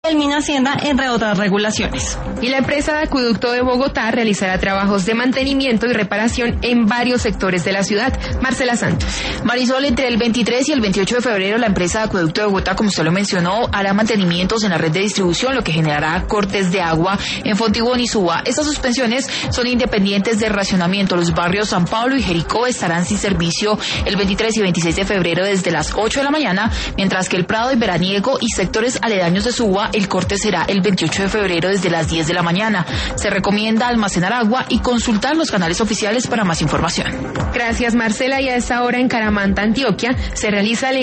el Minhacienda, entre otras regulaciones. Y la empresa de acueducto de Bogotá realizará trabajos de mantenimiento y reparación en varios sectores de la ciudad. Marcela Santos. Marisol, entre el 23 y el 28 de febrero, la empresa de acueducto de Bogotá, como usted lo mencionó, hará mantenimientos en la red de distribución, lo que generará cortes de agua en Fontibón y Suba. Estas suspensiones son independientes de racionamiento. Los barrios San Pablo y Jericó estarán sin servicio el 23 y 26 de febrero desde las 8 de la mañana, mientras que el Prado y Veraniego y sectores aledaños de Suba, el corte será el 28 de febrero desde las 10 de la mañana. Se recomienda almacenar agua y consultar los canales oficiales para más información. Gracias, Marcela. Y a esta hora en Caramanta, Antioquia, se realiza el